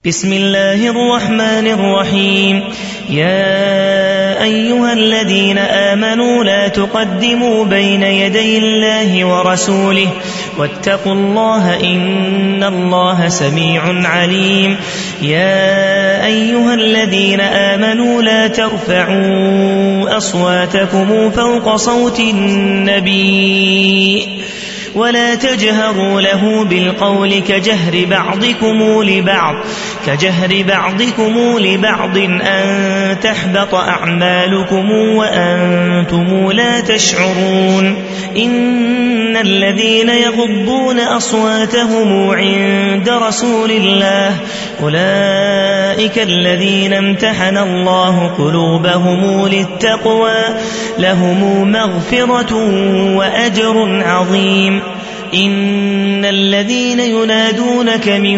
بسم الله الرحمن الرحيم. يا أيها الذين آمنوا لا تقدموا بين يدي الله ورسوله واتقوا الله إن الله سميع عليم. يا أيها الذين آمنوا لا ترفعوا أصواتكم فوق صوت النبي ولا تجهروا له بالقول كجهر بعضكم لبعض أن تحبط أعمالكم وأنتم لا تشعرون. إن الذين يغضون أصواتهم عند رسول الله أولئك الذين امتحن الله قلوبهم للتقوى لهم مغفرة وأجر عظيم. إن الذين ينادونك من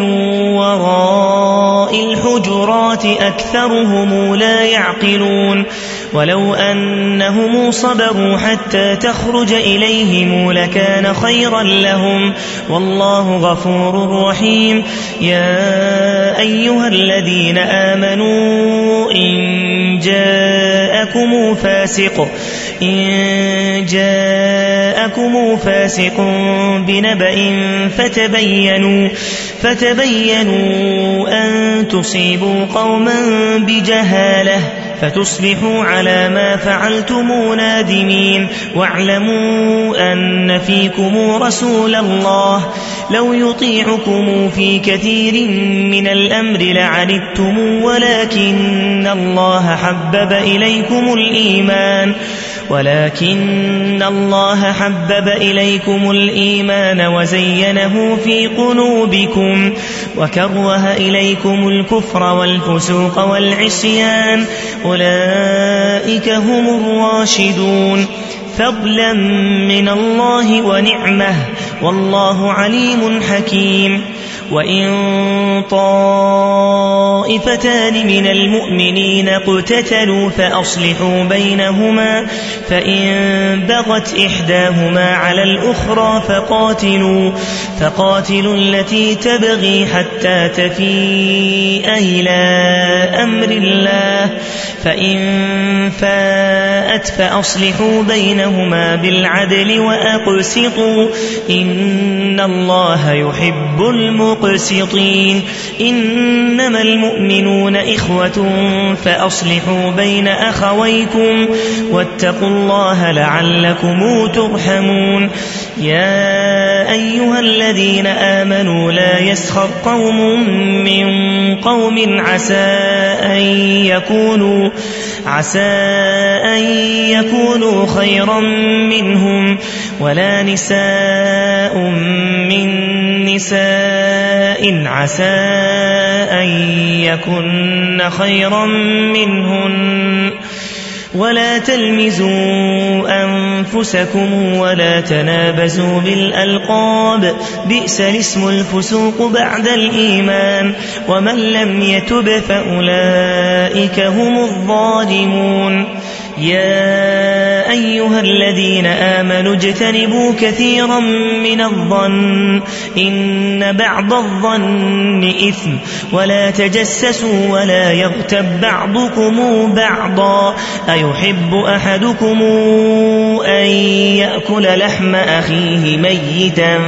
وراء الحجرات أكثرهم لا يعقلون. ولو أنهم صبروا حتى تخرج إليهم لكان خيرا لهم والله غفور رحيم. يا أيها الذين آمنوا إن جاءكم فاسق بنبأ فتبينوا أن تصيبوا قوما بجهالة فتصبحوا على ما فعلتم نادمين. واعلموا أن فيكم رسول الله لو يطيعكم في كثير من الأمر لعنتم ولكن الله حبب إليكم الإيمان وزينه في قلوبكم وكره إليكم الكفر والفسوق والعصيان أولئك هم الراشدون فضلا من الله ونعمه والله عليم حكيم. وإن طائفتان من المؤمنين اقتتلوا فأصلحوا بينهما فإن بغت إحداهما على الأخرى فقاتلوا التي تبغي حتى تفيء إلى أمر الله فإن فاءت فأصلحوا بينهما بالعدل وأقسطوا إن الله يحب المقسطين. إنما المؤمنون إخوة فأصلحوا بين أخويكم واتقوا الله لعلكم ترحمون. يا أيها الذين آمنوا لا يسخر قوم من قوم عسى أن يكونوا خيرا منهم ولا نساء من نساء عسى أن يكن خيرا منهن ولا تلمزوا أنفسكم ولا تنابزوا بالألقاب بئس الاسم الفسوق بعد الإيمان ومن لم يتب فأولئك هم الظالمون. يا أيها الذين آمنوا اجتنبوا كثيرا من الظن إن بعض الظن إثم ولا تجسسوا ولا يغتب بعضكم بعضا أيحب أحدكم أن يأكل لحم أخيه ميتا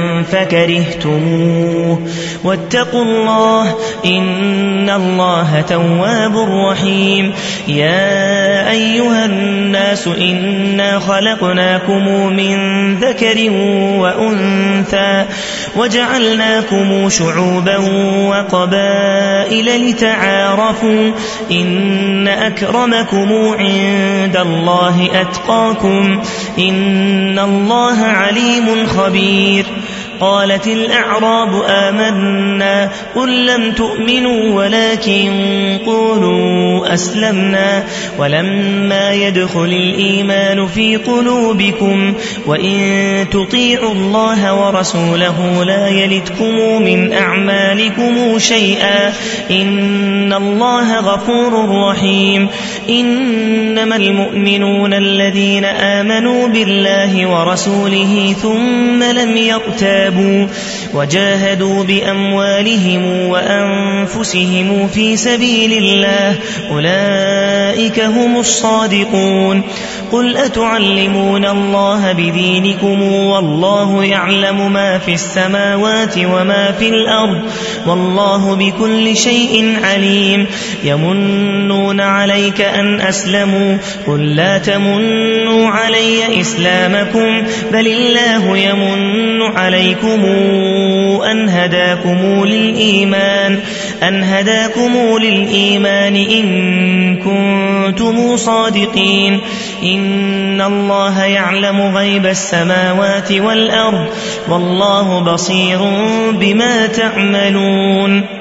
فكرهتموه واتقوا الله إن الله تواب رحيم. يا أيها الناس إنا خلقناكم من ذكر وأنثى وجعلناكم شعوبا وقبائل لتعارفوا إن أكرمكم عند الله أتقاكم إن الله عليم خبير. قالت الأعراب آمنا قل لم تؤمنوا ولكن قولوا أسلمنا ولما يدخل الإيمان في قلوبكم وإن تطيعوا الله ورسوله لا يلتكم من أعمالكم شيئا إن الله غفور رحيم. إنما المؤمنون الذين آمنوا بالله ورسوله ثم لم يرتابوا وجاهدوا بأموالهم وأنفسهم في سبيل الله أولئك هم الصادقون. قل أتعلمون الله بدينكم والله يعلم ما في السماوات وما في الأرض والله بكل شيء عليم. يمنون عليك أن أسلموا قل لا تمنوا علي إسلامكم بل الله يمن عليكم أن هداكم للإيمان إن كنتم صادقين. إن الله يعلم غيب السماوات والأرض والله بصير بما تعملون.